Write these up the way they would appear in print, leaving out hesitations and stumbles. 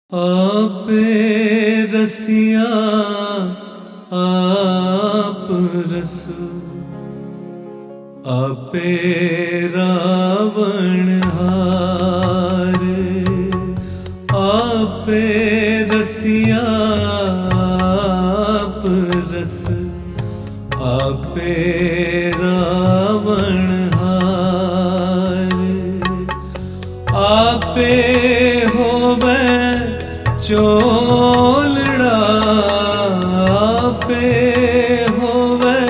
आपे रसिया आप रसो, आपे रावण हार। आपे रसिया आप रस, आपे रावण हार। आपे होवे चोलड़ा, आपे होवे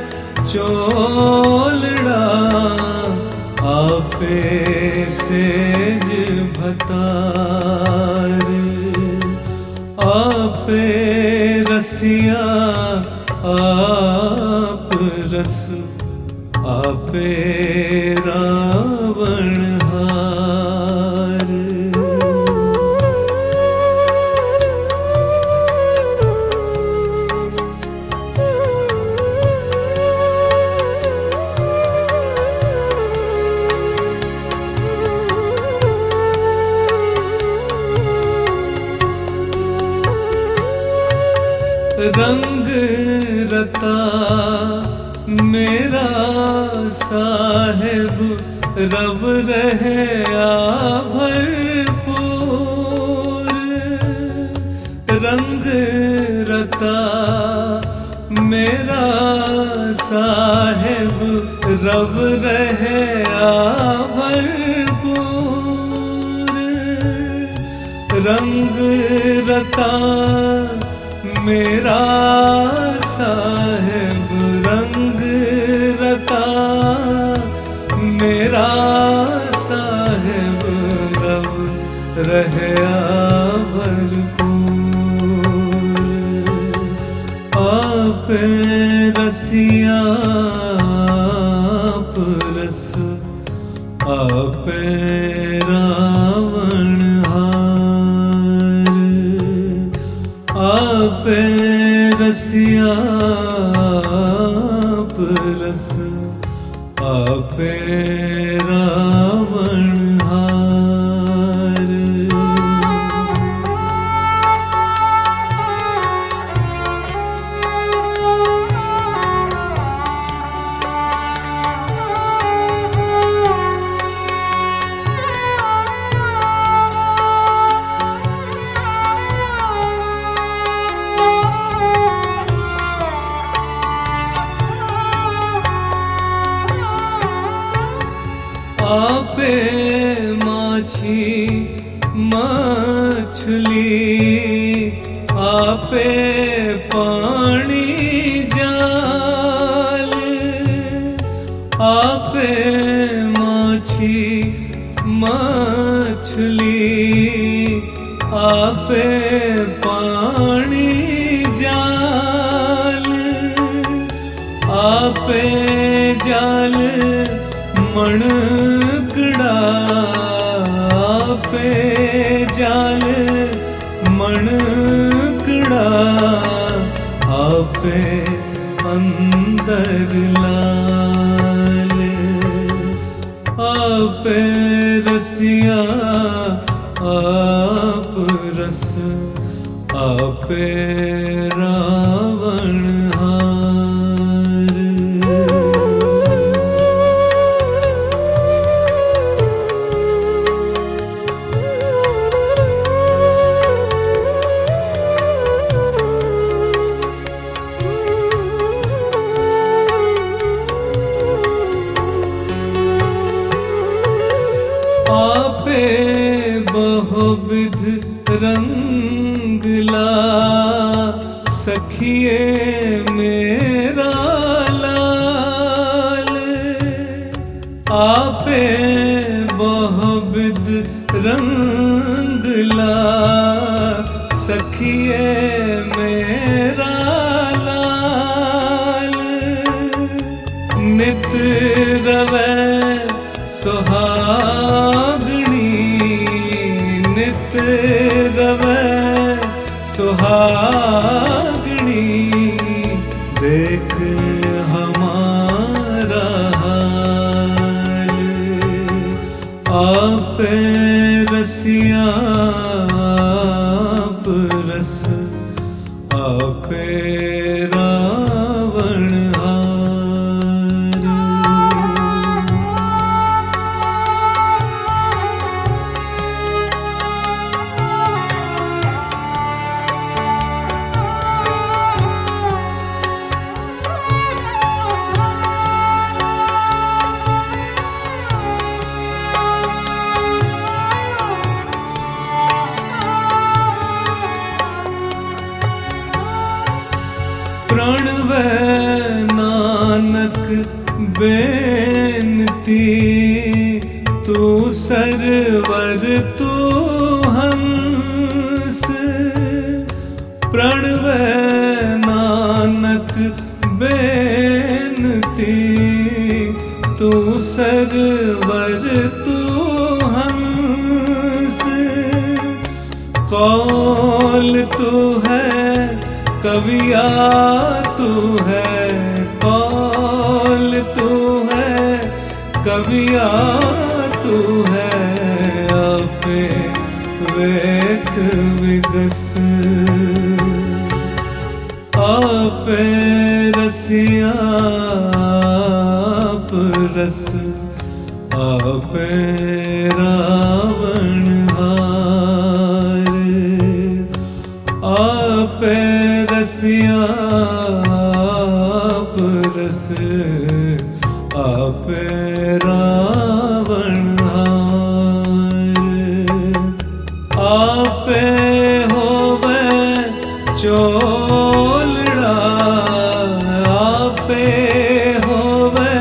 चोलड़ा। आपे सेज भतार, आपे रसिया आप रस, आपे रावण हार। रंग रता मेरा साहेब, रव रहे भरपूर। रंग रता मेरा साहेब, रव रहे भरपूर। रंग रता मेरा साहेब, रंग रता मेरा साहेब, रव रहया भरपूर। आपे रसिया आप रस, आपे रावण हार। आपे रसिया आप रस, आपे रावण हार। आपे माछी मछली, आपे पानी जाल। आपे माछी मछली, आपे पानी जाल। आपे जाल मणकड़ा, आपे जाल मणकड़ा। आपे अंदर लाल, आपे रसिया आप रस, आपे रावण हार। आपे बहुविध रंगला, सखिए मेरा लाल। आपे बहुविध रंगला, सखिए मेरा लाल। नित रवै सुहागणी, नित रवै सुहागणी। देख हमारा हाल, आपे रसिया रस आपे रावण हार। प्रणवै नानक बेनती, तू सरवर तू हंस। प्रणवै नानक बेनती, तू सरवर तू हंस। कौल तू है कविया तू है, कौल तू है कविया तू है। आपे वेख विगस आपे रसिया आप रस आपे रावण हार। आपे रसिया आप रस आपे रावण हार। आपे होवे चोलड़ा आपे होवे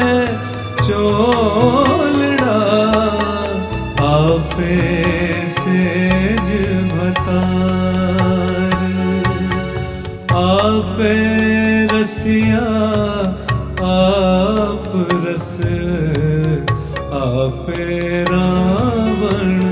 चोलड़ा। आपे सेज भतार आपे रसिया आप रस आपे रावण